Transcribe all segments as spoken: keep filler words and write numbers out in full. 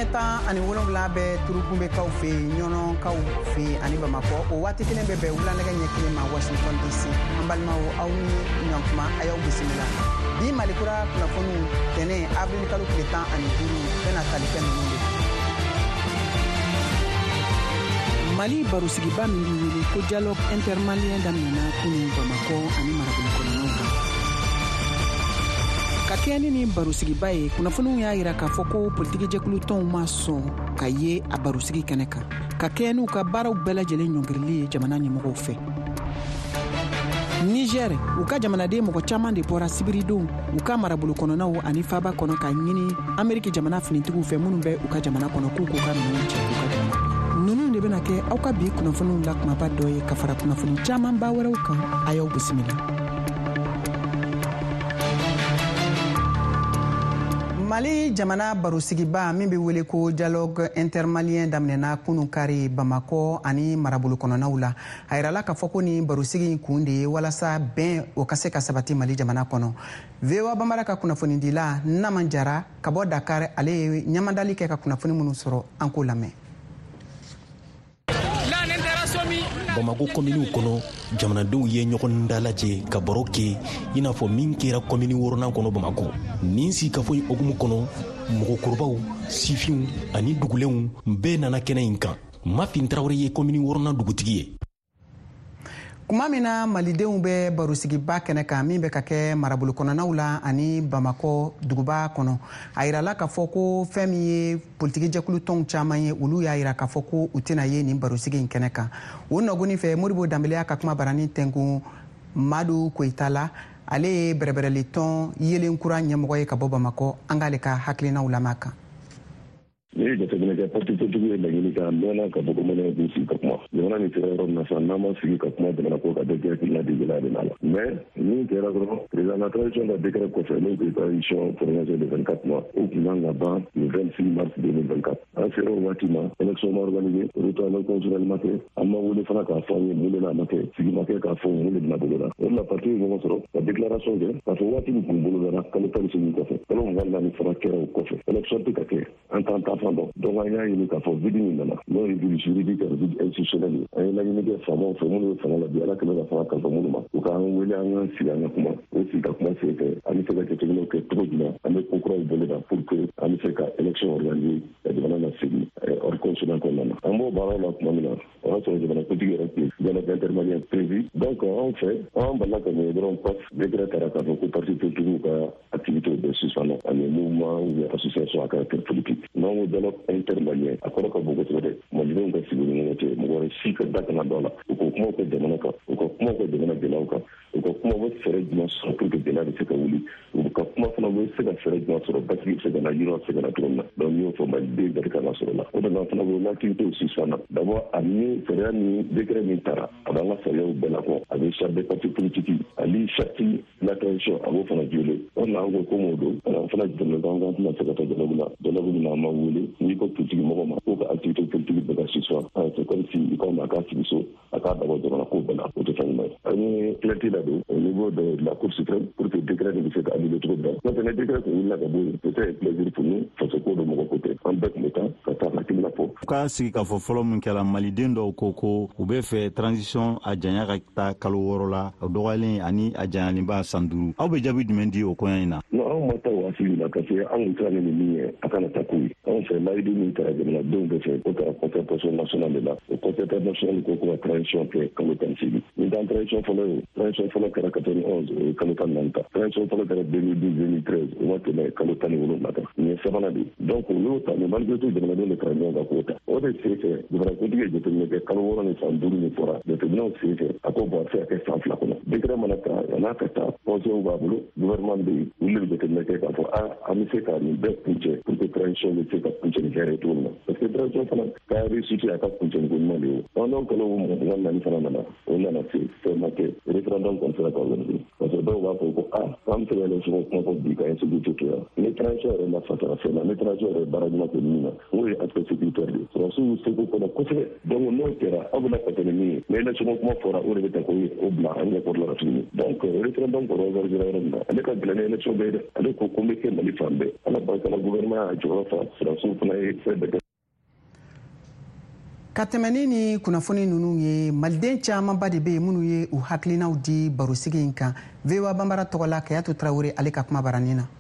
ɲɛtan ani wolonwula bɛ turukunbekaw fɛ ɲɔnɔkaw fɛ ani bamakɔ o waati kelen bɛ bɛn wulanɛgɛ ɲɛ kelen ma washington dc an balimaw aw ni ɲɔntuma a y'aw bisimila bi malikura kunnafoniw tɛnɛn avril kalo tile tan ani duuru bɛna tali kɛ ninnu de mali barosigiba min bɛ wele ko dialogue intermalien daminɛna kunun bamakɔ ani marabolo kɔnɔnaw kan ka kɛɲɛ ni barosigiba ye kunnafoniw y'a yira k'a fɔ ko politiki jɛkulu tɔnw ma sɔn ka ye a barosigi kɛnɛ kan ka kɛɲɛ n'u ka baaraw bɛɛ lajɛlen ɲɔngirili ye jamana ɲɛmɔgɔw fɛ niger u ka jamanaden mɔgɔ caman de bɔra sibiridenw u ka marabolo kɔnɔnaw ani faaba kɔnɔ ka ɲini ameriki jamana finitigiw fɛ minnu bɛ u ka jamana kɔnɔ k'u k'u ka ninnu cɛ k'u ka jamana ninnu de bɛna kɛ aw ka bi kunnafoniw la kumaba dɔ ye ka fara kunnafoni camanba wɛrɛw kan a y'aw bisimila mali jamana barosigiba min bɛ wele ko dialogue intermalien daminɛna kunun kari bamakɔ ani marabolo kɔnɔnaw la a yirala k'a fɔ ko ni barosigi kun de ye walasa bɛn o ka se ka sabati mali jamana kɔnɔ voa banbara ka kunnafonidila naman jara ka bɔ dakar ale ye ɲamadali kɛ ka kunnafoni minnu sɔrɔ an k'o lamɛn Bamako kominiw kɔnɔ jamanadenw ye ɲɔgɔn dalajɛ ka baro kɛ i n'a fɔ min kɛra komini wɔɔrɔnan kɔnɔ Bamako nin si ka fɔ okumu kɔnɔ mɔgɔkɔrɔbaw sifinw ani dugulenw bɛɛ nana kɛnɛ in kan Mafin Tarawele ye komini wɔɔrɔnan dugutigi ye kuma min na malidenw bɛ barosigiba kɛnɛ kan min bɛ ka kɛ marabolo kɔnɔnaw la ani bamakɔ duguba kɔnɔ a yirala k'a fɔ ko fɛn min ye politiki jɛkulu tɔnw caman ye olu y'a yira k'a fɔ ko u tɛna ye nin barosigi in kɛnɛ kan o nɔgɔnin fɛ Modibo Danbeleya ka kuma barani tɛnkun Madu Koyita la ale ye bɛrɛbɛrɛli tɔn yelen kura ɲɛmɔgɔ ye ka bɔ bamakɔ an k'ale ka hakilinaw lamɛn kan ni jateminɛ kɛ parti politique ye laɲini kɛ a mɛnna ka bɔ ko mɔnɛ b'u sigi ka kuma jamana nin sera yɔrɔ min na sisan n'an ma sigi ka kuma jamana ko ka dɛgɛ hakilina de gɛlɛya de n'a la mais min kɛra dɔrɔn président la transition ka décret kɔfɛ n'o tun ye transition prolongée de vingt-quatre mois o tun kan ka ban le vingt-six mars deux mille vingt-quatre an sera o waati ma élection ma organisé retournement constitutionnel ma kɛ an ma wele fana k'a fɔ an ye mun de n'a ma kɛ sigi ma kɛ k'a fɔ mun de bɛna bolo la o de la parti ye ɲɔgɔn sɔrɔ ka déclaration kɛ k'a fɔ waati min tun bolo dara kalo tan ni seegin kɔfɛ kalo mugan naani fana kɛra o kɔfɛ élection tɛ ka kɛ an t'an ta fan dɔn donc an y'a ɲini k'a fɔ vide min nana n'o ye vide juridique ani vide institutionnel ye an ye laɲini kɛ faamaw fɛ minnu ye fanga la bi ala kɛmɛ ka fanga kalifa minnu ma u k'an wele an ka sigi an ka kuma o sigi ka kuma sen fɛ an bɛ se ka jateminɛw kɛ cogo jumɛn an bɛ ko kuraw bolo da pour que an bɛ se ka élection organiser ka jamana lasegin hors consulat kɔnɔna na an b'o baaraw la tuma min na o y'a sɔrɔ jamana politique yɛrɛ tun ye dialogue intermalien prévu donc anw fɛ an balila ka ɲɛ dɔrɔn paf décret taara k'a fɔ ko parti politigiw ka activités bɛ suspendre ani mouvement ou association à caractère politique n'an ko dialogue intermalien a kɔrɔ ka bon kosɛbɛ dɛ malidenw ka sigi ni ɲɔgɔn cɛ mɔgɔ wɛrɛ si ka da kana don a la u ka kumaw kɛ jamana kan u ka kumaw kɛ jamana gɛlɛyaw kan u ka kuma bɛ fɛɛrɛ jumɛn sɔrɔ pour que gɛlɛya bɛ se ka wuli u ka kuma fana bɛ se ka fɛɛrɛ jumɛn sɔrɔ basigi bɛ se ka na yiriwa bɛ se ka na cogo min na donc n y'o fɔ maliden bɛɛ ka na sɔrɔ la o de la fana bɛ l'activité aussi fana d'abord a ni sariya ni décret min taara a b'an ka sariyaw bɛɛ lakɔ a bɛ charte des partis politiques ali charte la transition a b'o fana violé o de la an ko ko m'o don an fana jateminɛ k'an kan tɛna se ka taa dialogue la dialogue min na an ma wele n'i ko politique mɔgɔ ma ko ka activité politique bɛɛ ka suspend c'est comme si i k'aw ma a k'a sigi so a k'a dabɔ jamana ko bɛɛ la o tɛ fɛn ɲuman ye an ye plainte la don au niveau de la cour suprême pour que décret de bɛ se ka annulé cogo min na n'o tɛ ni décret kun wulila ka bɔ yen peut-être plaisir pour nous faso ko don mɔgɔ ko tɛ an bɛɛ tun bɛ taa ka taa hakilina fɔ k'a sigi k'a fɔ fɔlɔ min kɛra maliden dɔw ko ko u bɛ fɛ transition a janya ka taa kalo wɔɔrɔ la o dɔgɔyalen ani a janyalenba san duuru aw bɛ jaabi jumɛn di o kɔɲɔ in na non anw ma taa o asili la parce que anw kun siran ni min ye a kana taa ko ye anw fɛ layidu min taara jamanadenw bɛɛ fɛ o kɛra concertation nationale de la o concertation nationale ko ko ka transition kɛ kalo tan ni seegin nin t'an transition fɔlɔ ye transition fɔlɔ kɛra quatre-vingt-onze o ye kalo tan ni naani ta transition fɔlɔ kɛra deux mille douze deux mille treize o ma tɛmɛ kalo tan ni wolonwula kan nin ye sabanan de ye donc o y'o ta mais malgré tout jamanadenw de fara ɲɔgɔn kan k'o ta o de sen fɛ jamana kuntigi ye jateminɛ kɛ kalo wɔɔrɔ ni san duuru min fɔra jateminɛw sen fɛ a ko bon a bɛ se ka kɛ san fila kɔnɔ décret mana ta yan'a ka taa conseils b'a bolo gouvernement bɛ yen olu de bɛ jateminɛ kɛ k'a fɔ a an bɛ se ka nin bɛɛ kuncɛ pour que transition bɛ se ka kuncɛ ni hɛrɛ ye cogo min na parce que transition fana k'a réussite a ka kuncɛ ni ko ɲuman de ye o donc kalo mugan naani fana nana o nana se fɛn ma kɛ référendum kɔni sera ka organiser parce que dɔw b'a fɔ ko a k'an bɛ se ka élection kuma fɔ bi ka insécurité kɛ yan ni transition yɛrɛ la fasara fɛn na ni transition yɛrɛ baara ɲuman kɛ min na o ye aspect sécuritaire de sɔrɔsiw seko kɔnɔ kosɛbɛ donc n'o kɛra aw bɛna ka tɛmɛ min ye mais élection kuma fɔra o de bɛ ta ko o bila an ɲɛkɔrɔ la tuguni donc référendum kɔrɔ organisé yɔrɔ min na ale ka gɛlɛn ni élection bɛɛ ye dɛ ale ko ko n bɛ kɛ Mali fan bɛɛ ala barika la gouvernement y'a jɔyɔrɔ fa sɔrɔsiw fana ye fɛn bɛɛ kɛ. Ka tɛmɛni ni kunnafoni ninnu ye maliden camanba de bɛ yen minnu ye u hakilinaw di barosigi in kan V O A banbara tɔgɔ la Kayatu Tarawele ale ka kuma baranin na.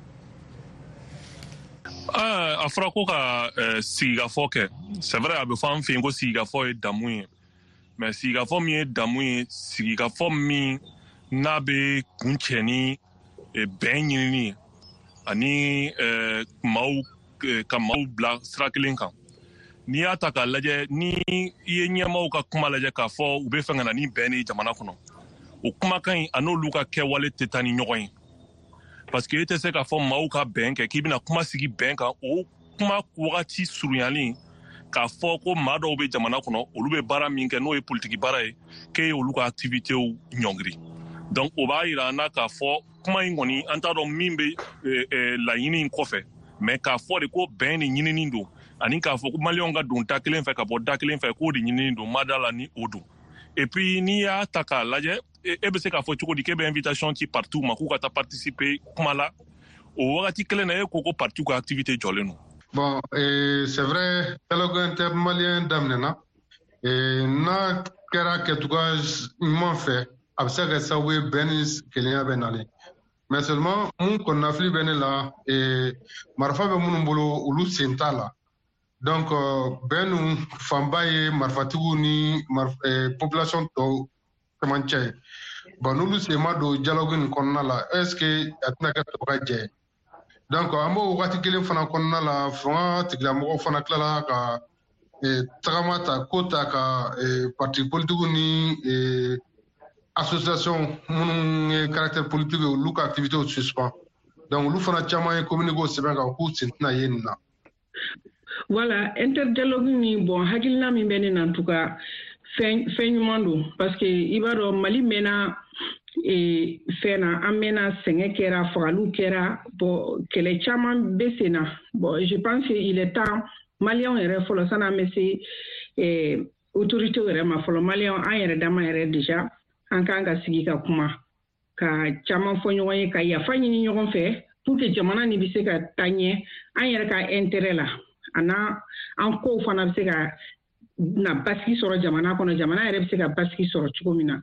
a fɔra ko ka sigikafɔ kɛ c'est vrai a bɛ fɔ an fɛ yen ko sigikafɔ ye damu ye mais sigikafɔ min ye damu ye sigikafɔ min n'a bɛ kun cɛ ni bɛn ɲinini ye ani maaw ka maaw bila sira kelen kan. N'i y'a ta k'a lajɛ ni i ye ɲɛmaaw ka kuma lajɛ k'a fɔ u bɛ fɛ ka na ni bɛn ye jamana kɔnɔ o kumakan in a n'olu ka kɛwale tɛ taa ni ɲɔgɔn ye parce que e tɛ se k'a fɔ maaw ka bɛn kɛ k'i bɛna kuma sigi bɛn kan o kuma wagati surunyalen k'a fɔ ko maa dɔw bɛ jamana kɔnɔ olu bɛ baara min kɛ n'o ye politiki baara ye k'e ye olu ka activitéw ɲɔngiri donc o b'a yira an na k'a fɔ kuma in kɔni an t'a dɔn min bɛ laɲini in kɔfɛ mais k'a fɔ de ko bɛn de ɲinini don ani k'a fɔ ko maliyɛnw ka don da kelen fɛ ka bɔ da kelen fɛ k'o de ɲinini don ma da la ni o don et puis n'i y'a ta k'a lajɛ e bɛ se k'a fɔ cogo di k'e bɛ invitation ci partout ma k'u ka taa participer kuma la o wagati kelen na e ko ko partout ka activité jɔlen don. Bon, eh, c'est vrai dialogue intermalien daminɛna eh, n'a kɛra kɛcogoya ɲuman fɛ a bɛ se ka kɛ sababu ye bɛn ni kelenya bɛ nalen mais seulement mun kɔnɔnafili bɛ ne la eh, marifa bɛ minnu bolo olu sen t'a la. Donc bɛn ninnu fanba ye marifatigiw ni population tɔw caman cɛ ye bon n'olu sen ma don dialogue nin kɔnɔna la est ce que a tɛna kɛ tɔ ka jɛ ye donc an b'o wagati kelen fana kɔnɔna la fanga tigilamɔgɔw fana tilala ka tagama ta ko ta ka parti politigiw ni association minnu ye caractère politique ye olu ka activités suspend donc olu fana caman ye communiqué sɛbɛn kan k'u sen tɛna ye nin na. Voilà, interdialogue ni bon hakilina min bɛ ne na en tout cas fɛn fɛn ɲuman don parce que i b'a dɔn Mali mɛnna fɛn na an mɛnna sɛgɛn kɛra fagaliw kɛra bon kɛlɛ caman bɛ sen na bon je pense que il est temps maliyɛnw yɛrɛ fɔlɔ sanni an bɛ se autorités yɛrɛ ma fɔlɔ maliyɛnw an yɛrɛ dama yɛrɛ déjà an kan ka sigi ka kuma ka caman fɔ ɲɔgɔn ye ka yafa ɲini ɲɔgɔn fɛ pour que jamana nin bɛ se ka taa ɲɛ an yɛrɛ ka intérêt la. Ana an kow fana bɛ se ka na basigi sɔrɔ jamana kɔnɔ jamana yɛrɛ bɛ se ka basigi sɔrɔ cogo min na.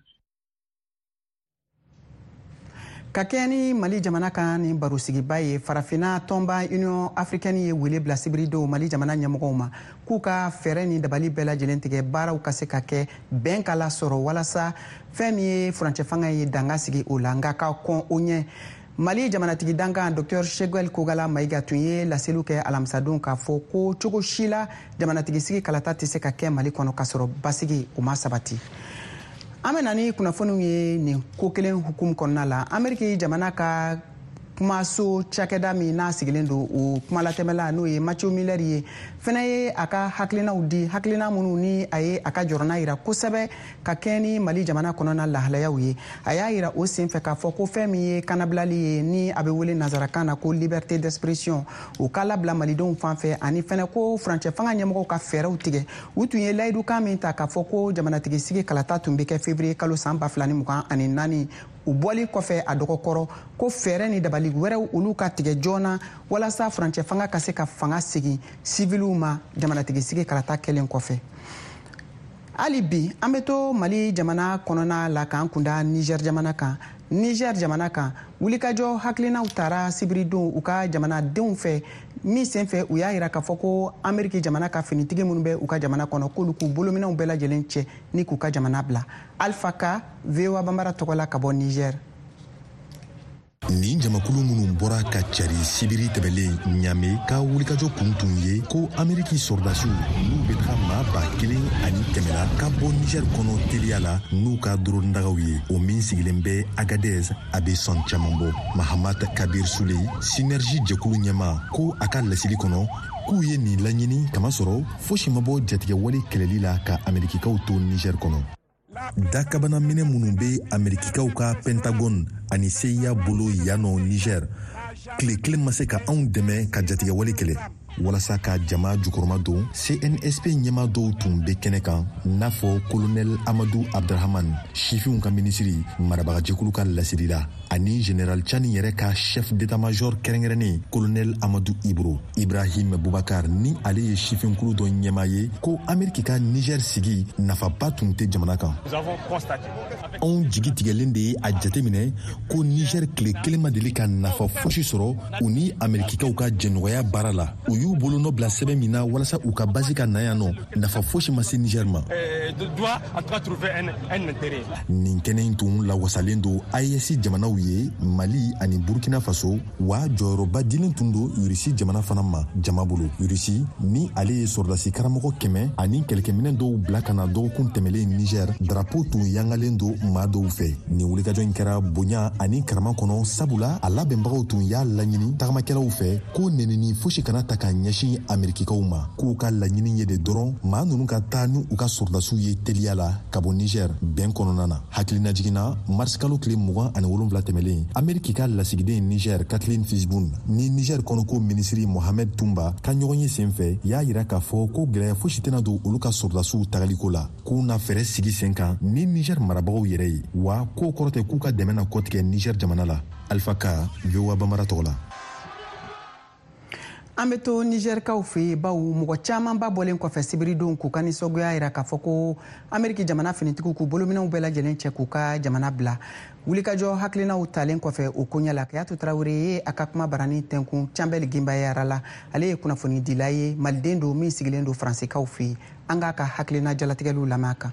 Ka kɛ ni Mali jamana kan ni barosigiba ye farafinna tɔnba Union africaine ye wele bila sibiridenw Mali jamana ɲɛmɔgɔw ma k'u ka fɛɛrɛ ni dabali bɛɛ lajɛlen tigɛ baaraw ka se ka kɛ bɛn ka lasɔrɔ walasa fɛn min ye furancɛ fanga ye danga sigi o la nka ka kɔn o ɲɛ. Mali jamanatigi dankan Docteur Cheguel Kogala Maïga tun ye laseliw kɛ alamisadon k'a fɔ ko cogo si la jamanatigi sigi kalata tɛ se ka kɛ Mali kɔnɔ k'a sɔrɔ basigi o ma sabati. An bɛ na ni kunnafoniw ye nin ko kelen hukumu kɔnɔna la Ameriki jamana ka kumaso cakɛda min n'a sigilen don o kumalatɛmɛla n'o ye Mathieu Miller ye fɛnɛ ye a ka hakilinaw di hakilina minnu ni a ye a ka jɔrɔna yira kosɛbɛ ka kɛ ni Mali jamana kɔnɔna lahalayaw ye a y'a yira o senfɛ k'a fɔ ko fɛn min ye kanabilali ye ni a bɛ wele nazarakan na ko liberté d'expression o k'a labila malidenw fan fɛ ani fɛnɛ ko furancɛ fanga ɲɛmɔgɔw ka fɛɛrɛw tigɛ u tun ye layidukan min ta k'a fɔ ko jamanatigi sigi kalata tun bɛ kɛ février kalo san ba fila ni mugan ani naani u bɔli kɔfɛ a dɔgɔkɔrɔ ko fɛɛrɛ ni dabali wɛrɛw olu ka tigɛ joona walasa furancɛ fanga ka se ka fanga segin civiliw ma jamanatigi sigi kalata kɛlen kɔfɛ. Hali bi an bɛ to Mali jamana kɔnɔna la k'an kunda Niger jamana kan Niger jamana kan wulikajɔ hakilinaw taara sibiridon u ka jamanadenw fɛ min senfɛ u y'a yira k'a fɔ ko Ameriki jamana ka finitigi minnu bɛ u ka jamana kɔnɔ k'olu k'u bolominɛw bɛɛ lajɛlen cɛ ni k'u ka jamana bila. Alpha Ka V O A banbara tɔgɔ la ka bɔ Niger. Nin jamakulu minnu bɔra ka cari sibiri tɛmɛlen Ɲame ka wulikajɔ kun tun ye ko Ameriki sɔrdasiw n'u bɛ taga maa ba kelen ani kɛmɛla ka bɔ Niger kɔnɔ teliya la n'u ka dorodagaw ye o min sigilen bɛ Agadez a bɛ sɔn caman bɔ. Mahamat Kabir Suley Synergie jɛkulu ɲɛma ko a ka lasili kɔnɔ k'u ye nin laɲini kamasɔrɔ fosi ma bɔ jatigɛwale kɛlɛli la ka Amerikikaw to Niger kɔnɔ. Dakabana minɛ minnu bɛ Amerikikaw ka Pentagon ani C I A bolo yannɔ Niger tile kelen ma se ka anw dɛmɛ ka jatigɛwale kɛlɛ walasa ka jama jukɔrɔma don C N S P ɲɛma dɔw tun be kɛnɛ kan n'a fɔ kolonɛl amadu abdrahaman sifinw ka minisiri marabagajɛkulu ka lasirira ani general chani yɛrɛ ka chef d'état-major kɛrɛnkɛrɛnnen kolonɛl amadu ibro ibrahim bubakar ni ale ye sifinkulu dɔ ɲɛma ye ko ameriki ka niger sigi nafaba tun tɛ jamana kan anw jigi tigɛlen de ye a jateminɛ ko niger tile kelen ma deli ka nafa fosi sɔrɔ u ni amerikikaw ka jɛɲɔgɔnya baara la u y'u bolonɔ bila sɛbɛn min na walasa u ka basi ka na yan nɔ nafa fosi ma se niger ma nin kɛnɛ in tun lawasalen do A E S jamanaw ye mali ani burkina faso wa jɔyɔrɔba dilen tun do irisi jamana fana ma jama bolo irisi ni ale ye sɔrɔdasi karamɔgɔ kɛmɛ ani kɛlɛkɛminɛ dɔw bila ka na dɔgɔkun tɛmɛlen niger drapeau tun yangalen do maa dɔw fɛ nin wulikajɔ in kɛra bonya ani karama kɔnɔ sabula a labɛnbagaw tun y'a laɲini tagamakɛlaw fɛ ko nenini fosi kana ta ka ɲɛsin amerikikaw ma k'u ka laɲini ye de dɔrɔn maa nunu ka taa ni u ka sɔrɔdasiw ye teliya la ka bɔ niger bɛn kɔnɔna na hakilina jiginna marsikalo tile mugan ani wolonfila tɛmɛlen ameriki ka lasigiden niger kathleen fisbun ni niger kɔnɔko minisiri mohamed tumba ka ɲɔgɔn ye sen fɛ y'a yira k'a fɔ ko gwɛlɛya fosi tɛna don olu ka sɔrɔdasiw tagaliko la k'u na fɛɛrɛ sigi sen kan ni niger marabagaw yɛrɛ ye wa k'o kɔrɔ tɛ k'u ka dɛmɛ na kɔtigɛ niger jamana la alpha ka voa bamara tɔgɔ la an bɛ to nizɛrikaw fɛ yen baw mɔgɔ caman ba bɔlen kɔfɛ sibiridenw k'u ka nisɔngoya jira k'a fɔ ko ameriki jamana finitigiw k'u bolominɛw bɛɛ lajɛlen cɛ k'u ka jamana bila wulikajɔ hakilinaw talen kɔfɛ o koɲɛ la kayatu tarawele ye a ka kuma barani tɛnkun canbɛli ginbayara la ale ye kunnafoni dila ye maliden don min sigilen don faransikaw fɛ yen an k'a ka hakilina jalatigɛliw lamɛn a kan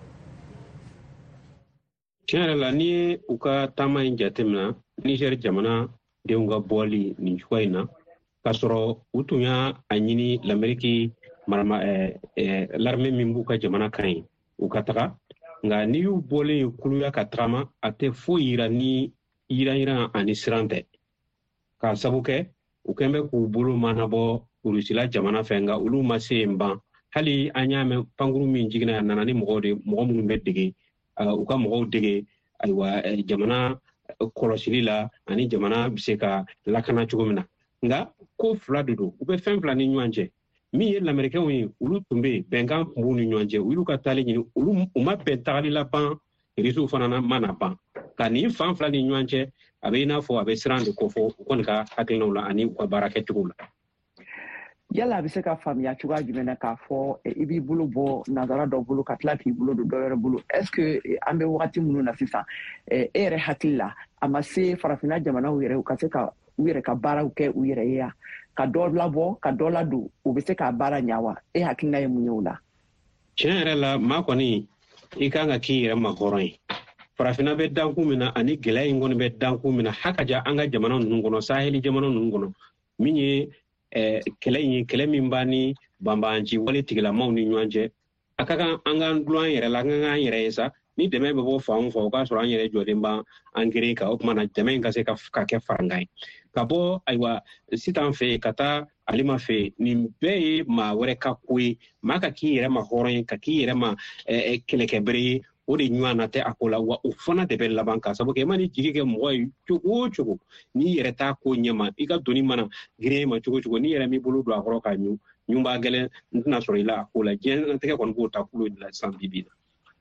tiɲɛ yɛrɛ la ni ye u ka taama in jatemina nizɛri jamana denw ka bɔli nin cogoya in na k'a sɔrɔ u tun y'a ɲini l'Amérique marama l'armée min b'u ka jamana kan ye u ka taga nka n'i y'u bɔlen ye kuluya ka tagama a tɛ foyi yira ni yiran-yiran ani siran tɛ k'a sabu kɛ u kɛn bɛ k'u bolo manabɔ Rusila jamana fɛ nka olu ma se yen ban hali an y'a mɛn pankuru min jiginna a nana ni mɔgɔw de mɔgɔ minnu bɛ dege u ka mɔgɔw dege ayiwa jamana kɔlɔsili la ani jamana bɛ se ka lakana cogo min na nka ko fila de don u bɛ fɛn fila ni ɲɔgɔn cɛ min ye lamɛrikɛnw ye olu tun bɛ bɛnkan tun b'u ni ɲɔgɔn cɛ u y'u ka taali ɲini olu u ma bɛn tagali la ban réseau fana ma na ban ka nin fan fila ni ɲɔgɔn cɛ a bɛ i n'a fɔ a bɛ siran de kofɔ u kɔni ka hakilinaw la ani u ka baara kɛcogo la yala a bɛ se ka faamuya cogoya jumɛn na k'a fɔ i b'i bolo bɔ nanzara dɔ bolo ka tila k'i bolo don dɔ wɛrɛ bolo est ce que an bɛ wagati minnu na sisan e yɛrɛ hakili la a ma se farafinna jamanaw yɛrɛ u ka se ka u yɛrɛ ka baaraw kɛ u yɛrɛ ye ka dɔ labɔ ka dɔ ladon u bɛ se k'a baara ɲa wa e hakilina ye mun ye o la tiɲɛ yɛrɛ la maa kɔni i kan ka k'i yɛrɛ ma hɔrɔn ye farafinna bɛ dankun min na ani gɛlɛya in kɔni bɛ dankun min na hakaja an ka jamana ninnu kɔnɔ saheli jamana ninnu kɔnɔ min ye kɛlɛ in ye kɛlɛ min b'a ni banbanci wale tigilamaw ni ɲɔgɔn cɛ a ka kan an k'an dulon an yɛrɛ la an ka kan an yɛrɛ ye sa ni dɛmɛ bɛ bɔ fan o fan o k'a sɔrɔ an yɛrɛ jɔlen b'an an gere kan o tuma na dɛmɛ in ka se ka kɛ farankan ye ka bɔ ayiwa sitan fɛ ka taa alima fɛ nin bɛɛ ye maa wɛrɛ ka ko ye maa ka k'i yɛrɛ ma hɔrɔn ye ka k'i yɛrɛ ma kɛlɛkɛbere ye o de ɲɔgɔn na tɛ a ko la wa o fana de bɛ laban ka sabu kɛ i ma ni jigi kɛ mɔgɔ ye cogo o cogo n'i yɛrɛ t'a ko ɲɛma i ka doni mana girin ma cogo cogo n'i yɛrɛ m'i bolo don a kɔrɔ ka ɲu ɲu b'a gɛlɛn n tɛna sɔrɔ i la a ko la diɲɛlatigɛ kɔni b'o ta kulo de la sisan bi-bi na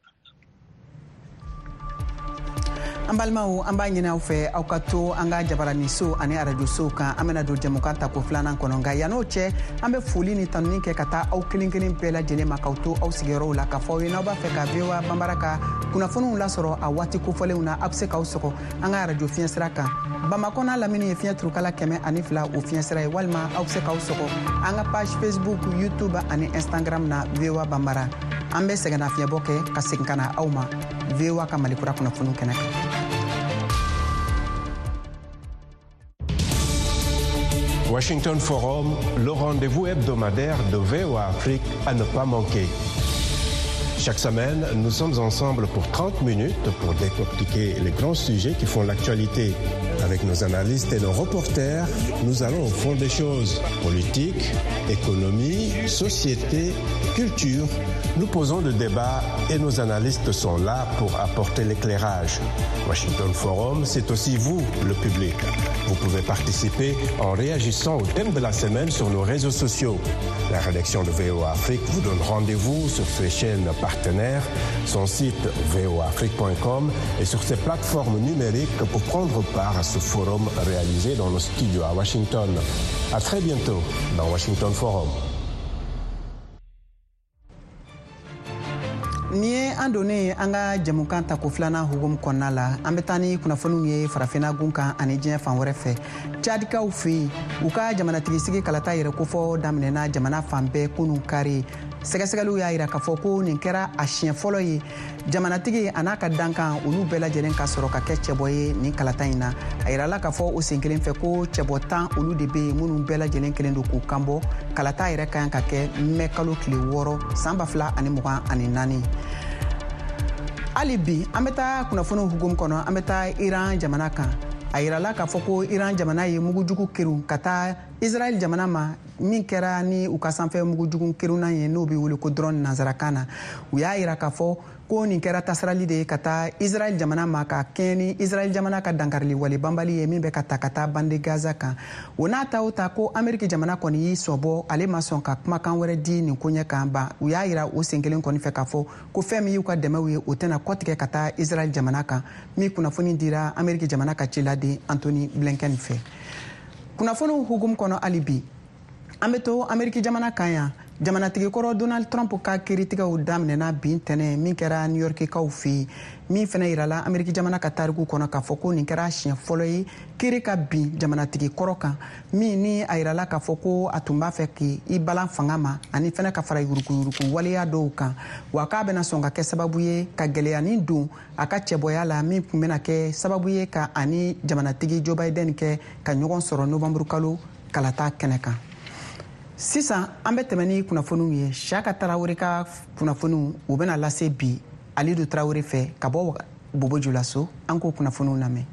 an balimaw an b'a ɲini aw fɛ aw ka to an ka jabaraniso ani arajosow kan an bɛna don jɛmukan ta ko filanan kɔnɔ nka yann'o cɛ an bɛ foli ni tanuni kɛ ka taa aw kelen kelen bɛɛ lajɛlen ma k'aw to aw sigiyɔrɔw la k'a fɔ aw ye n'aw b'a fɛ ka voa banbara ka kunnafoniw lasɔrɔ a waati kofɔlenw na aw bɛ se k'aw sɔgɔ an ka arajo fiɲɛsira kan bamakɔ n'a lamini ye fiɲɛ turukala kɛmɛ ani fila o fiɲɛsira ye walima aw bɛ se k'aw sɔgɔ an ka page facebook youtube ani instagram na voa banbara an bɛ sɛgɛnnafiɲɛbɔ kɛ ka segin ka na aw ma voa ka malikura kunnafoniw kɛnɛ kan. Washington Forum, le rendez-vous hebdomadaire de V O A Afrique à ne pas manquer. Chaque semaine, nous sommes ensemble pour trente minutes pour décortiquer les grands sujets qui font l'actualité. Avec nos analystes et nos reporters, nous allons au fond des choses. Politique, économie, société, culture. Nous posons le débat et nos analystes sont là pour apporter l'éclairage. Washington Forum, c'est aussi vous, le public. Vous pouvez participer en réagissant au thème de la semaine sur nos réseaux sociaux. La rédaction de V O A Afrique vous donne rendez-vous sur ses chaînes partenaires, son site v o afrique point com et sur ses plateformes numériques pour prendre part à ce forum réalisé dans nos studios à Washington. À très bientôt dans Washington Forum. Ni ye an donnen an ka jamukan ta ko filanan hukumu kɔnɔna la an bɛ taa ni kunnafoniw ye farafina gun kan ani diɲɛ fan wɛrɛ fɛ. Cadikaw fɛ yen u ka jamanatigisigi kalata yɛrɛ kofɔ daminɛna jamana fan bɛɛ kunun kari. Sɛgɛsɛgɛliw y'a jira k'a fɔ ko nin kɛra a siɲɛ fɔlɔ ye jamanatigi a n'a ka dankan olu bɛɛ lajɛlen ka sɔrɔ ka kɛ cɛbɔ ye nin kalata in na. A yirala k'a fɔ o sen kelen fɛ ko cɛbɔ tan olu de bɛ yen minnu bɛɛ lajɛlen kelen don k'u kanbɔ. Kalata yɛrɛ ka kan ka kɛ mɛ kalo tile wɔɔrɔ san ba fila ani mugan ani naani. Hali bi an bɛ taa kunnafoniw hukumu kɔnɔ an bɛ taa Iran jamana kan. A yirala k'a fɔ ko Iran jamana ye mugujugu kerun ka taa Israel jamana ma min kɛra ni u ka sanfɛ mugujugu kerunan ye n'o bɛ wele ko drone nanzarakan na. U y'a yira k'a fɔ ko nin kɛra tasarali de ye ka taa Israel jamana ma ka kɛɲɛ ni Israel jamana ka dankarili wale banbali ye min bɛ ka ta ka taa bande Gaza kan. O n'a ta o ta ko Ameriki jamana kɔni y'i sɔbɔ ale ma sɔn ka kumakan wɛrɛ di nin ko ɲɛ kan ban. U y'a yira o sen kelen kɔni fɛ k'a fɔ ko fɛn min y'u ka dɛmɛw ye o tɛna kɔtigɛ ka taa Israel jamana kan min kunnafoni dira Ameriki jamana ka ciladen Anthony Blinken fɛ. Kunnafoniw hukumu kɔnɔ hali bi an bɛ to Ameriki jamana kan yan. Jamanatigi kɔrɔ Donald Trump ka kiiritigɛw daminɛna bi ntɛnɛn min kɛra New Yorkikaw fɛ yen min fana yirala Ameriki jamana ka tariku kɔnɔ k'a fɔ ko nin kɛra siɲɛ fɔlɔ ye kiiri ka bin jamanatigi kɔrɔ kan min ni a yirala k'a fɔ ko a tun b'a fɛ k'i balan fanga ma ani fana ka fara yuruguyurugu waleya dɔw kan wa k'a bɛna sɔn ka kɛ sababu ye ka gɛlɛyanin don a ka cɛbɔya la min tun bɛna kɛ sababu ye ka ani jamanatigi Joe Biden kɛ ka ɲɔgɔn sɔrɔ Novembre kalo kalata kɛnɛ kan. Sisan an bɛ tɛmɛ ni kunnafoniw ye Siyaka Tarawele ka kunnafoniw u bɛna lase bi Alidu Tarawele fɛ ka bɔ Bobo Julaso an k'o kunnafoniw lamɛn.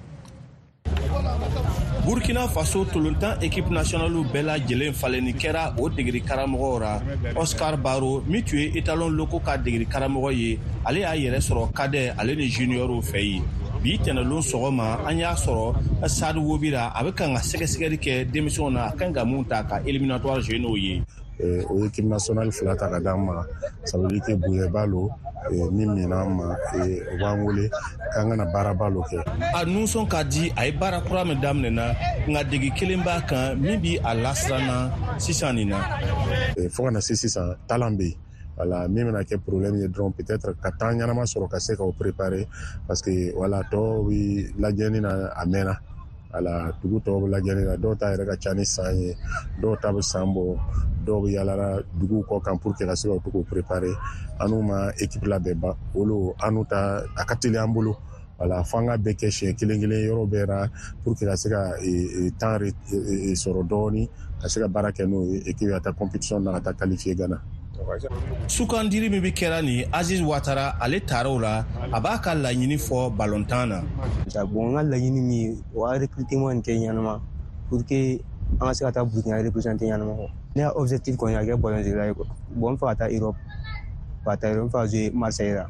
Burkina Faso tolontan équipe nationale bɛɛ lajɛlen falenni kɛra o degeri karamɔgɔ ra Oscar Baro min tun ye étalon loko ka degeri karamɔgɔ ye ale y'a yɛrɛ sɔrɔ cadet ale ni juniorw fɛ yen. Bi tɛnɛlon sɔgɔma an y'a sɔrɔ Sadu Wobira a bɛ kan ka sɛgɛsɛgɛli kɛ denmisɛnw na a kan ka mun ta ka éliminatoire jouer n'o ye. O équipe nationale fila ta ka d'an ma ça veut dire que Boye Balo min minna ma o b'an wele k'an kana baara balo kɛ. A nusɔn ka di a ye baara kura min daminɛna nka degi kelen b'a kan min bi a lasiranna sisan nin na. Fo ka na se sisan talan bɛ yen. Voilà, min bɛna kɛ problème ye dɔrɔn peut-être ka temps ɲanama sɔrɔ ka se k'o préparer parce que voilà tɔw bɛ lajɛni na a mɛnna. Voilà, dugu tɔw bɛ lajɛni na dɔw ta yɛrɛ ka ca ni san ye dɔw ta bɛ san bɔ dɔw bɛ yaala duguw kɔ kan pour que ka se ka to k'o préparer an n'u ma équipe labɛn ban olu an n'u ta a ka teli an bolo. Voilà, fo an ka bɛɛ kɛ siɲɛ kelen kelen yɔrɔ bɛɛ ra pour que ka se ka temps sɔrɔ dɔɔni ka se ka baara kɛ n'o ye et que ka taa compétition na ka taa qualifier Ghana. Sukandiri min bɛ kɛra ni Aziz Ouattara ale taara o la a b'a ka laɲini fɔ balontan na. Bon n ka laɲini min o ka recrutement in kɛ ɲanama pour que an ka se ka taa Burkina représenter ɲanama kɔ. Ne ka objectif kɔni ka kɛ ballontigila ye quoi. Bon n fɛ ka taa Europe ka taa Europe n fɛ ka jouer Marseille la.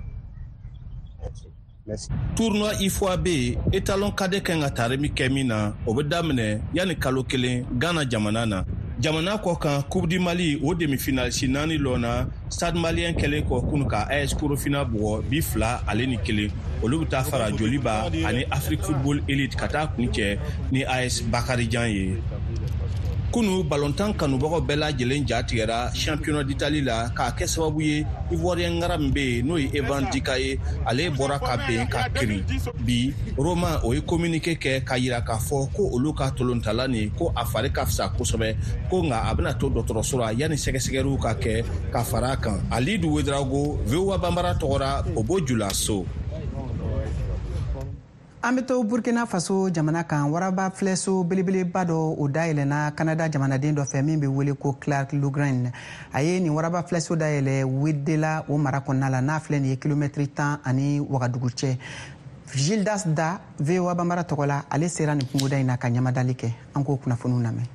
Merci. Tournoi I F A B étalon cadet kan ka taa remis kɛ min na o bɛ daminɛ yanni kalo kelen Ghana jamana na. Jamana kɔ kan Coupe du Mali o demi-finale si naani lɔnna Stade Malien kɛlen kɔ kunu ka A S Korofina bugɔ bi fila ale ni kelen olu bɛ taa fara Joliba ani Afrique Football Elite ka taa kun cɛ ni A S Bakarijan ye. Kunu balontan kanubagaw bɛɛ lajɛlen ja tigɛra championnat d'Italie la k'a kɛ sababu ye Ivoirien ngara min bɛ yen n'o ye Evan Dika ye ale bɔra ka bɛn ka kirin bi Roma o ye communiqué kɛ k'a jira k'a fɔ ko olu ka tolontala nin ko a fari ka fisa kosɛbɛ ko nka a bɛna to dɔgɔtɔrɔso la yanni sɛgɛsɛgɛliw ka kɛ ka fara a kan. Alidu Ouedraogo V O A Bambara tɔgɔra Bobo Julaso. An bɛ to Burkina Faso jamana kan waraba filɛso belebeleba dɔ o dayɛlɛna Canada jamanaden dɔ fɛ min bɛ wele ko Clark Lugren. A ye nin waraba filɛso dayɛlɛ Wedela o mara kɔnɔna la n'a filɛ nin ye kilomɛtiri tan ani Wagadugu cɛ. Gildas Da V O A Bambara tɔgɔ la ale sera nin kungoda in na ka ɲamadali kɛ. An k'o kunnafoniw lamɛn.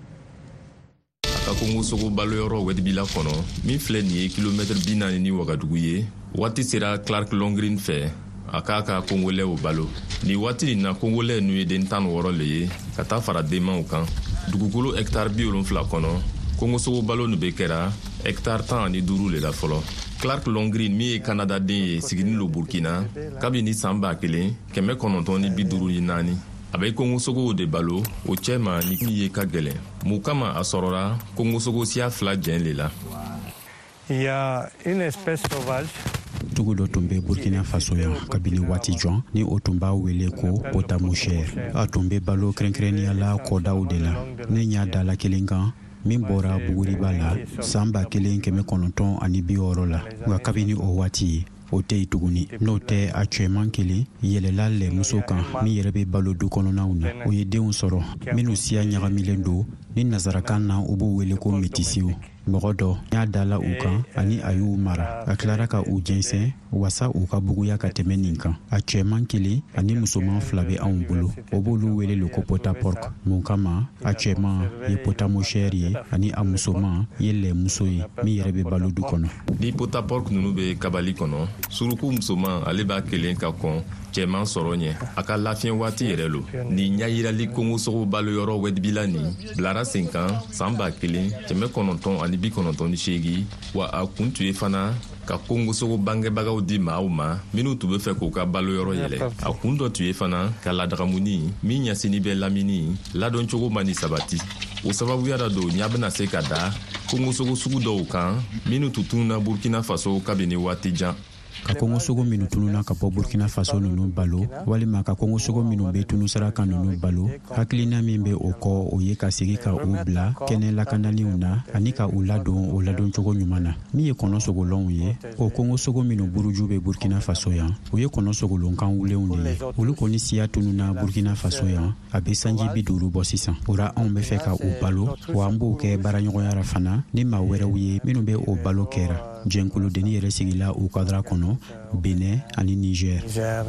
A ka Kongo sogo baloyɔrɔ Wedibila kɔnɔ min filɛ nin ye kilomɛtiri bi naani ni Wagadugu ye waati sera Clark Lugren fɛ a k'a ka kongolɛw balo. Ni waati nin na kongolɛ n'u ye den tan ni wɔɔrɔ le ye ka taa fara denmaw kan. Dugukolo hɛkitari bi wolonfila kɔnɔ Kongo sogo balo nin bɛ kɛra hɛkitari tan ani duuru le la fɔlɔ. Clark Lugren min ye Canada den ye sigini lo Burkina kabini san ba kelen kɛmɛ kɔnɔntɔn ni bi duuru ni naani. A bɛ Kongo sogow de balo o cɛ ma ni min ye ka gɛlɛn. Mun kama a sɔrɔla Kongo sogo siya fila jɛn le la. Il y a une espèce sauvage. Tugu dɔ tun bɛ Burkina Faso yan kabini waati jɔn ni o tun b'a wele ko potamusher. A tun bɛ balo kɛrɛnkɛrɛnnenya la kɔdaw de la. Ne ɲa da la kelen kan min bɔra Buguriba la san ba kelen kɛmɛ kɔnɔntɔn ani bi wɔɔrɔ la. Nka kabini o waati o tɛ yen tuguni. N'o tɛ a cɛman kelen yɛlɛla lɛmuso kan min yɛrɛ bɛ balo du kɔnɔnaw na. O ye denw sɔrɔ minnu siya ɲagamilen don ni nazarakan na u b'u wele ko métisiw. Mɔgɔ dɔ y'a dala u kan ani a y'u mara a tilara ka u jɛnsɛn wasa u ka buguya ka tɛmɛ nin kan. A cɛman kelen ani musoman fila bɛ anw bolo o b'olu wele le ko potapork. Mun kama a cɛman ye potamusher ye ani a musoman ye lɛmuso ye min yɛrɛ bɛ balo du kɔnɔ. Ni potapork ninnu bɛ kabali kɔnɔ suruku musoman ale b'a kelen ka kɔn cɛman sɔrɔ ɲɛ a ka lafiɲɛ waati yɛrɛ lo. Ni ɲayirali Kongo sogo baloyɔrɔ Wedibila nin bilara sen kan san ba kelen kɛmɛ kɔnɔntɔn ani bi kɔnɔntɔn ni seegin wa a kun tun ye fana ka Kongo sogo bangebagaw di maaw ma minnu tun bɛ fɛ k'u ka baloyɔrɔ yɛlɛ. A kun dɔ tun ye fana ka ladagamuni min ɲɛsini bɛ lamini ladon cogo ma ni sabati. O sababuya da don ɲa bɛna se ka da Kongo sogo sugu dɔw kan minnu tun tununa Burkina Faso kabini waati jan. Ka Kongo sogo minnu tununa ka bɔ Burkina Faso ninnu balo walima ka Kongo sogo minnu bɛ tunu sira kan ninnu balo hakilina min bɛ o kɔ o ye ka segi ka u bila kɛnɛ lakandaliw na ani ka u ladon o ladon cogo ɲuman na. Min ye kɔnɔ sogolɔnw ye o Kongo sogo minnu buruju bɛ Burkina Faso yan o ye kɔnɔ sogolonkan wulenw de ye. Olu kɔni siya tununa Burkina Faso yan a bɛ sanji bi duuru bɔ sisan. O la anw bɛ fɛ ka u balo wa an b'o kɛ baaraɲɔgɔnya la fana ni maa wɛrɛw ye minnu bɛ o balo kɛra. Jɛnkolodeni yɛrɛ sigila u kadra kɔnɔ Benin ani Niger.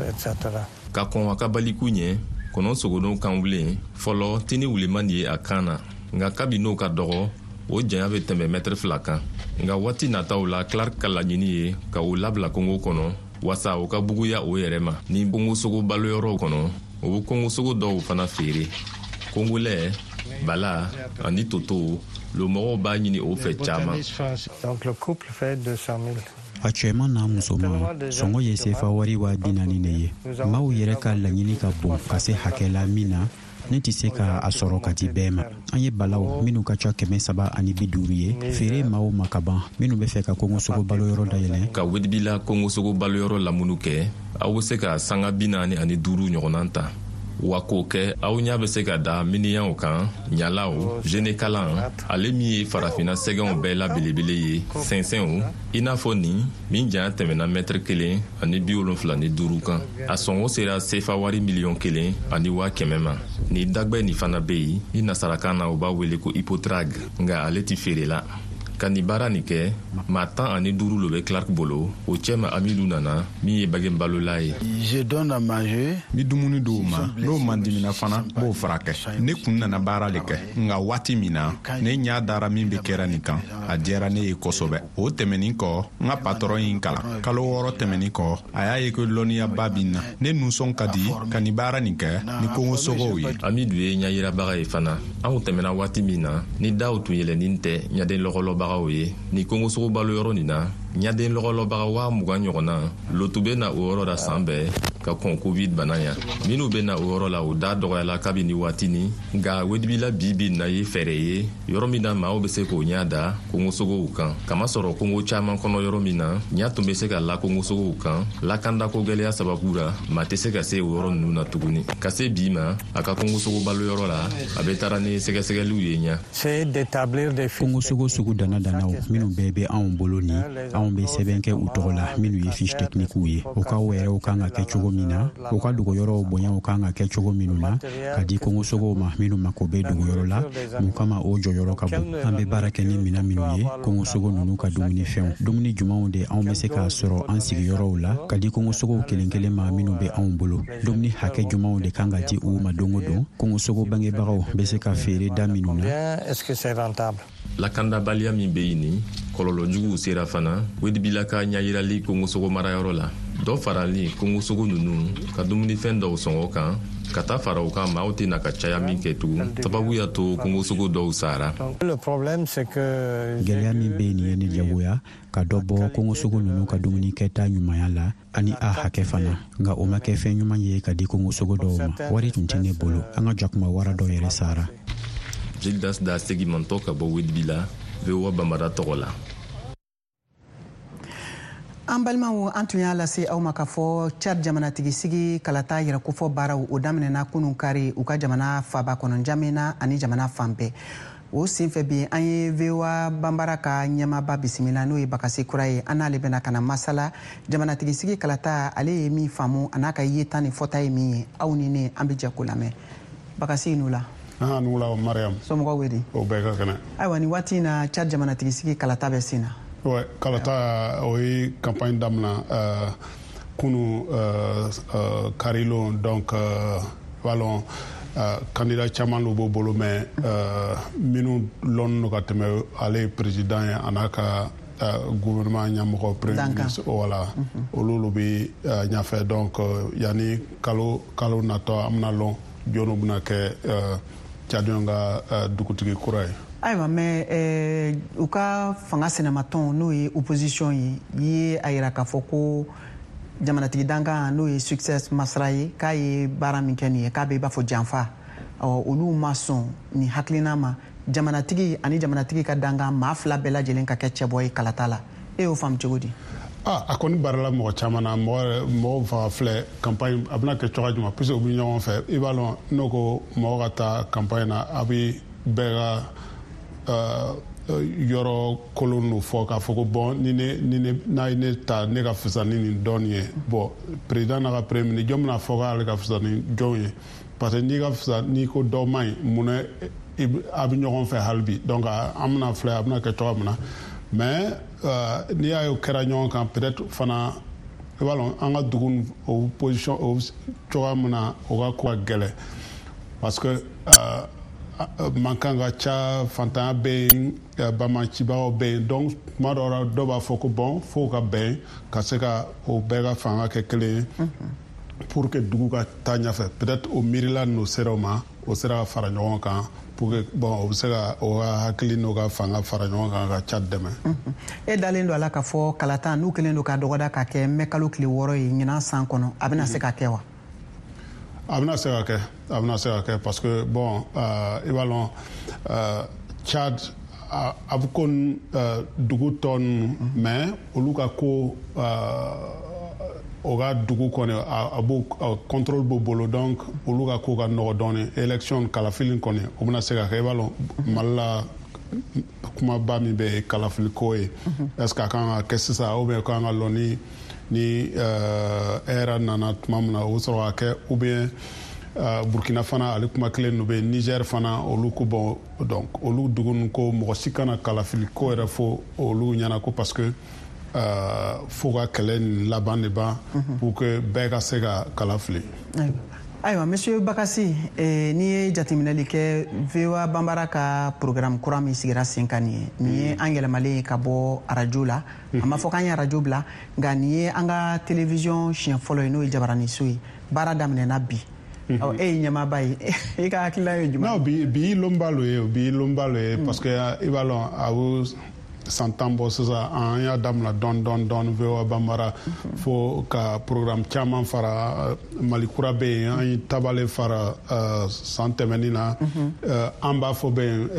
Ka kɔn a ka baliku ɲɛ kɔnɔ sogodon kan wulen fɔlɔ tini wuleman ye a kan na nka kabi n'o ka dɔgɔ o janya bɛ tɛmɛ mɛtiri fila kan. Nka waati nataw la Clark ka laɲini ye ka o labila Kongo kɔnɔ wasa o ka buguya o yɛrɛ ma. Ni Kongo sogo baloyɔrɔw kɔnɔ o bɛ Kongo sogo dɔw fana feere. Kongolɛ, bala ani toto lo mɔgɔw b'a ɲini o fɛ caman. A cɛman n'a musoman sɔngɔ ye sefa wari wa bi naani de ye. Maaw yɛrɛ ka laɲini ka bon ka se hakɛ la min na ne tɛ se ka a sɔrɔ ka di bɛɛ ma. An ye balaw minnu ka ca kɛmɛ saba ani bi duuru ye feere maaw ma ka ban minnu bɛ fɛ ka Kongo sogo baloyɔrɔ dayɛlɛ. Ka Wedibila Kongo sogo baloyɔrɔ lamunu kɛ aw bɛ se ka sanga bi naani ani duuru ɲɔgɔnna ta. Wa k'o kɛ aw ɲa bɛ se ka da miniyanw kan ɲalaw jenekalan ale min ye farafina sɛgɛnw bɛɛ la belebele ye sɛnsɛnw i n'a fɔ nin min janya tɛmɛna mɛtiri kelen ani bi wolonfila ni duuru kan. A sɔngɔ sera sefa wari miliyɔn kelen ani waa kɛmɛ ma. Ni dagbɛ nin fana bɛ yen ni nasarakan na u b'a wele ko ipotrag nka ale ti feere la. Ka ni baara nin kɛ maa tan ani duuru lo bɛ Clark bolo o cɛ ma Amidu nana min ye bagenbalola ye. Je donne à manger. Ni dumuni d'u ma n'o man dimina fana b'o furakɛ. Ne kun nana baara le kɛ nka waati min na ne ɲa dara min bɛ kɛra nin kan a diyara ne ye kosɛbɛ. O tɛmɛnin kɔ n ka patɔrɔn in kalan kalo wɔɔrɔ tɛmɛnin kɔ a y'a ye ko lɔnniyaba bi na. Ne nusɔn ka di ka ni baara nin kɛ ni Kongo sogow ye. Amidu ye ɲayirabaga ye fana. Anw tɛmɛna waati min na ni daw tun yɛlɛnin tɛ ɲaden lɔgɔlɔbaga ye ni Kongo sogo baloyɔrɔ nin na ɲaden lɔgɔlɔbaga waa mugan ɲɔgɔnna lotu bɛ na o yɔrɔ la san bɛɛ ka kɔn covid bana ya minnu bɛ na o yɔrɔ la o da dɔgɔyala kabini waatini nka Wedibila bi bi na ye fɛɛrɛ ye yɔrɔ min na maaw bɛ se k'o ɲa da Kongo sogow kan kamasɔrɔ Kongo caman kɔnɔ yɔrɔ min na ɲa tun bɛ se ka la Kongo sogow kan lakandako gɛlɛya sababu la maa tɛ se ka se o yɔrɔ ninnu na tuguni ka se bi ma a ka Kongo sogo baloyɔrɔ la a bɛ taara ni sɛgɛsɛgɛliw ye ɲa. Kongo sogo sugu dana danaw minnu bɛɛ bɛ anw bolo ni anw be sɛbɛn kɛ u tɔgɔ la minnu ye fiche techniquew ye o ka o yɛrɛw kan ka kɛ cogo min na o ka dogoyɔrɔw bonyaw kan ka kɛ cogo minnu na ka di kongosogow ma minnu mako be dogoyɔrɔ la mun kama o jɔyɔrɔ ka bon an be baara kɛ ni mina minnu ye kongosogo nunu ka dumunifɛnw dumuni jumanw de anw be se k'a sɔrɔ an sigiyɔrɔw la ka di kongosogow kelen kelen ma minnu be anw bolo dumuni hakɛ jumanw de kan ka di u ma don o don kongosogo bangebagaw be se ka feere da minnu na. Lakandabaliya min be yen ni kɔlɔlɔ juguw sera fana wedibila ka ɲayirali kongosogo marayɔrɔ la dɔ farali kongosogo nunu ka dumunifɛn dɔw sɔngɔ kan ka taa fara u kan maaw tɛna ka caya min kɛ tugun sababu y'a to kongosogo dɔw sara. Gɛlɛya min be yen nin ye ne jagoya ka dɔ bɔ kongosogo nunu ka dumuni kɛta ɲumanya la ani a hakɛ fana nka o ma kɛ fɛn ɲuman ye ka di kongosogo dɔw ma wari tun tɛ ne bolo an ka jakuma wara dɔ yɛrɛ sara. Gildas da segimantɔ ka bɔ wedibila V O A Bambara tɔgɔ la. An balimaw an tun y'a lase aw ma ka fɔ Chad jamanatigi sigi kalata yɛrɛkofɔ baaraw o daminɛna kunun kari u ka jamana faba kɔnɔ Njamena ani jamana fan bɛɛ. O senfɛ bi an ye V O A Bambara ka ɲɛmaaba bisimila n'o ye Bakasi Kura ye an n'ale bɛna ka na masala jamanatigi sigi kalata ale ye min faamu a n'a ka yeta ni fɔta ye min ye aw ni ne an bɛ jɛ k'o lamɛn. Bakasi n'u la. Ah, nous la Mariam. Somɔgɔw wedi. O bɛɛ ka kɛnɛ. Ayiwa ni waati in na Chad jamanatigi sigi kalata bɛ sen na. Ouais, kalata o ye campagne damina euh, kunu euh, euh, Karilo donc euh, wallon euh, candidat caman lu b'o bolo mais euh, minnu lɔn no ka tɛmɛ ale président ye a n'a ka euh, gouvernement ɲɛmɔgɔ premier ministre voilà olu lu bi euh, ɲɛfɛ donc euh, yanni kalo kalo natɔ an bɛna lɔn jɔnni bɛna kɛ euh, Tchadiens ka euh, dugutigi kura ye. Ayiwa mais eh, u ka fanga sɛnɛmatɔn n'o ye opposition ye ye a yira k'a fɔ ko jamanatigi dankan n'o ye succès Masra ye k'a ye baara min kɛ nin ye k'a bɛ i b'a fɔ janfa ɔ olu ma sɔn nin hakilina ma jamanatigi ani jamanatigi ka dankan maa fila bɛɛ lajɛlen ka kɛ cɛbɔ ye kalata la e y'o faamu cogo di? Ah, a kɔni barila mɔgɔ caman na mɔgɔ mɔgɔ faga filɛ campagne a bɛna kɛ cogoya jumɛn puisque u bɛ ɲɔgɔn fɛ i b'a dɔn n'o ko mɔgɔ ka taa campagne na a bɛ bɛɛ ka Uh, yɔrɔ kolon n'o fɔ k'a fɔ ko bɔn ni ne ni ne n'a ye ne ta ne ka fisa ni nin dɔɔni ye bɔn président n'a ka premier ministre jɔn bɛna fɔ k'ale ka fisa ni jɔn ye parce que n'i ka fisa n'i ko dɔ man ɲi munna a bɛ ɲɔgɔn fɛ hali bi donc an bɛna filɛ a bɛna kɛ cogoya min na mais uh, n'i y'a ye o kɛra ɲɔgɔn kan peut-être fana i b'a dɔn an ka dugu o position o cogoya min na o ka ko ka gɛlɛn parce que uh, mankan ka ca fantanya bɛ yen bamacibagaw bɛ yen donc tuma dɔw la dɔw b'a fɔ ko bon fo ka bɛn ka se ka o bɛɛ ka fanga kɛ kelen ye pour que dugu ka taa ɲɛfɛ peut-être o miirila n'o sera o ma o sera ka fara ɲɔgɔn kan pour que bon o bɛ se ka o ka hakili n'o ka fanga fara ɲɔgɔn kan ka Chad dɛmɛ. E dalen don a la k'a fɔ kalata n'u kɛlen don ka dɔgɔda ka kɛ mɛ kalo tile wɔɔrɔ ye ɲinan san kɔnɔ a bɛna se ka kɛ wa? A bɛna se ka kɛ a bɛna se ka kɛ parce que bon uh, i b'a dɔn uh, Chad a a bɛ ko uh, dugu tɔ ninnu mais olu ka ko uh, o ka dugu kɔni a b'o contrôle b'o bolo donc olu ka ko ka nɔgɔ dɔɔni élection kalafili kɔni o bɛna se ka kɛ i b'a dɔn Mali la kumaba min bɛ kalafili ko ye est-ce que a kan ka kɛ sisan ou bien kan ka lɔn ni ni era nana tuma min na o sɔrɔ ka kɛ ou bien Burkina fana ale kuma kelen n'o bɛ Niger fana olu ko bon donc olu dugu ninnu ko mɔgɔ si kana kalafili ko yɛrɛ fɔ olu ɲɛna ko parce que fo ka kɛlɛ nin laban de ban pour que bɛɛ ka se ka kalafili. Ayiwa monsieur Bakasi eh, n'i ye jateminɛli kɛ V O A Bambara ka programme kura min sigira sen kan nin ye nin ye an yɛlɛmalen ka bɔ arajo la a ma fɔ k'an ye arajo bila nka nin ye an ka télévision siɲɛ fɔlɔ ye n'o ye Jabaraniso ye baara daminɛna bi ɔ e ye ɲɛmaaba ye i ka hakilina ye jumɛn? Non bi bi lɔnba lo ye bi lɔnba lo ye parce que i b'a dɔn a bɛ san tan bɔ sisan an y'a daminɛ dɔɔni dɔɔni dɔɔni V O A Bambara fo ka programme caman fara Mali kura bɛ yen an ye tabale fara san tɛmɛnin na an b'a fɔ bɛ yen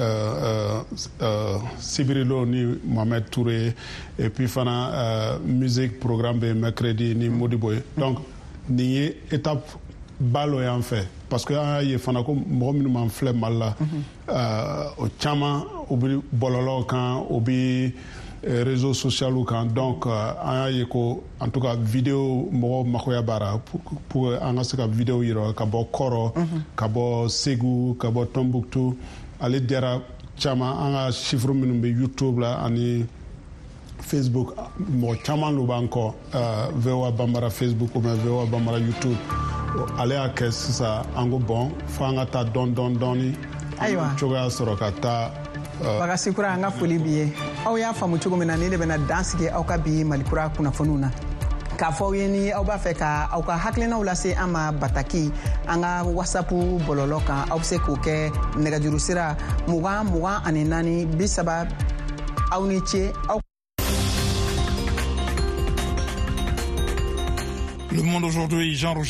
Sibirilo ni Mohamed Touré et puis fana musique programme bɛ yen mercredi ni Modibo ye donc nin ye étape ba lo y'an fɛ parce que an y'a ye fana ko mɔgɔ minnu m'an filɛ Mali la o caman u bɛ bɔlɔlɔw kan u bɛ réseaux sociaux kan donc an y'a ye ko en tout cas vidéo mɔgɔ makoya bara pour an ka se ka vidéo yira ka bɔ kɔrɔ ka bɔ Segu ka bɔ Tombouctou ale diyara caman an ka chiffre minnu bɛ YouTube la ani Facebook mɔgɔ caman lu b'an kɔ V O A Bambara Facebook ou bien V O A Bambara YouTube ale y'a kɛ sisan an ko bon fo an ka taa dɔɔni dɔɔni dɔɔni cogoya sɔrɔ ka taa Bagasi Kura an ka foli b'i ye aw y'a faamu cogo min na ne de bɛna dan sigi aw ka bi Malikura kunnafoniw na k'a fɔ aw ye ni aw b'a fɛ ka aw ka hakilinaw lase an ma bataki an ka WhatsApp bɔlɔlɔ kan aw bɛ se k'o kɛ nɛgɛjuru sira mugan mugan ani naani bi saba aw ni ce aw. Le Monde aujourd'hui, Jean-Roger